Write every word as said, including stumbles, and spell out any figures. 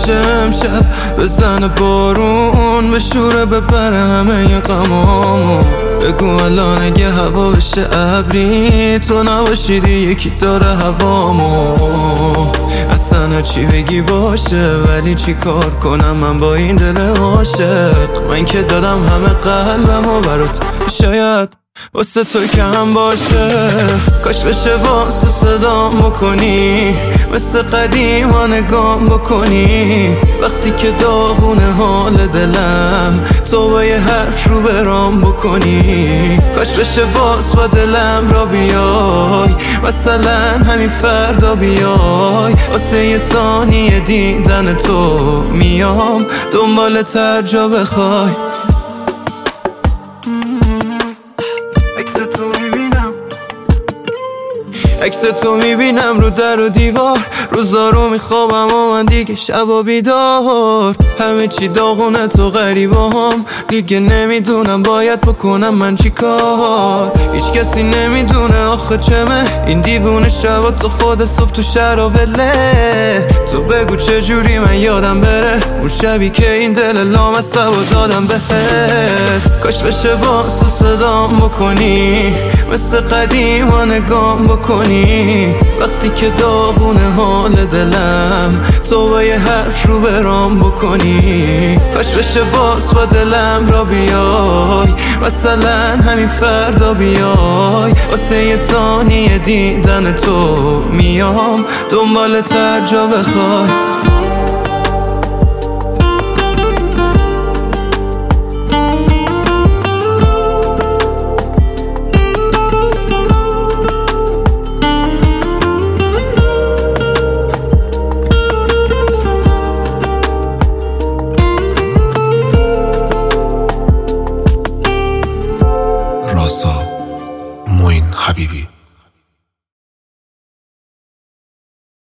بشه امشب، بزنه بارون بشوره ببره همه غمامو. بگو الان اگه هوا بشه ابری، تو نباشیدی یکی داره هوامو. اصلا چی بگی باشه، ولی چی کار کنم من با این دل عاشق؟ من که دادم همه قلبمو برات، شاید واسه تو کم باشه. کاش بشه باز تو صدام بکنی، مثل قدیما نگام بکنی. وقتی که داغونه حال دلم، تو با یه حرف رو برام بکنی. کاش بشه باز با دلم را بیای، مثلا همین فردا بیای. واسه یه ثانیه دیدن تو میام، دنبال تر جا بخوای. عکس تو میبینم رو در و دیوار، روزا رو میخوابم و من دیگه شبا بیدار. همه چی داغونه تو غریبا هم، دیگه نمیدونم باید بکنم من چی کار. هیچ کسی نمیدونه آخه چمه این دیوونه شبا، تو خود صبح تو شرابله. تو بگو چجوری من یادم بره اون شبی که این دل لامصبو دادم بهت. کاش بشه باز تو صدام بکنی، مثل قدیما نگام بکنی. وقتی که داغونه حال دلم، تو با یه حرف رو برام بکنی. کاش بشه باز با دلم را بیای، مثلا همین فردا بیای. واسه یه ثانیه دیدن تو میام، دنبال تر جا بخوای. راسا موین حبیبی.